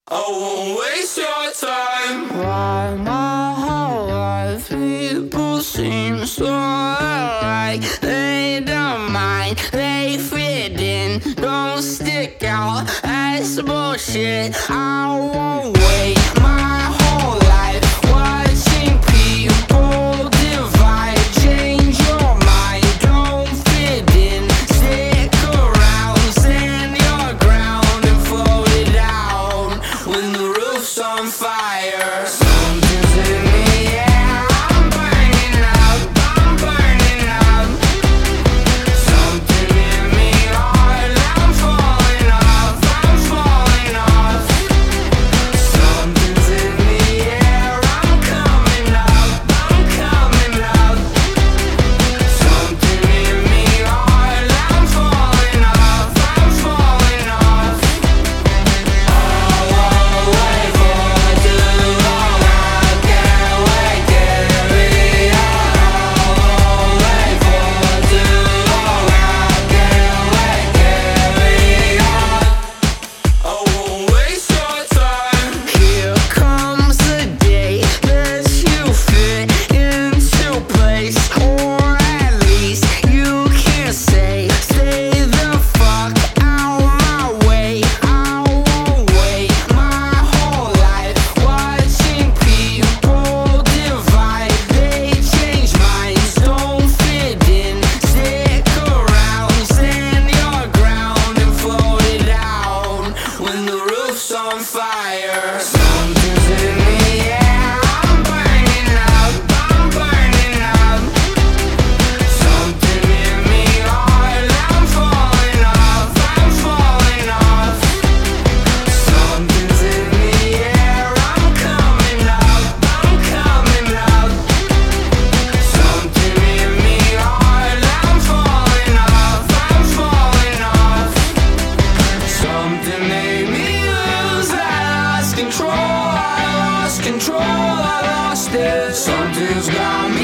I won't waste your time. Why my whole life people seem so alike? They don't mind, they fit in, don't stick out. That's bullshit. I won't wait my whole life watching people divide. Change your mind, don't fit in, stick around, stand your ground and float it out when the roof's on fire. Something's in the air, I'm burning up, I'm burning up. Something in me hard, I'm falling off, I'm falling off. Something's in the air, I'm coming up, I'm coming up. Something in me hard, I'm falling off, I'm falling off. I'll wait for too long, I can't wait, carry on. I'll wait for too long, I can't wait, carry on. I won't waste your time. Here comes the day that you fit into place, or at least you can say, stay the fuck out my way. I won't wait my whole life watching people divide. They change minds, don't fit in, stick around, stand your ground and float it out when the roof's on fire. Something's in the air, I'm burning up, I'm burning up. Something in me hard, I'm falling off, I'm falling off. Something's in the air, I'm coming up, I'm coming up. Something in me hard, I'm falling off, I'm falling off. Something made me lose, I lost control, I lost control, I lost it. Something's got me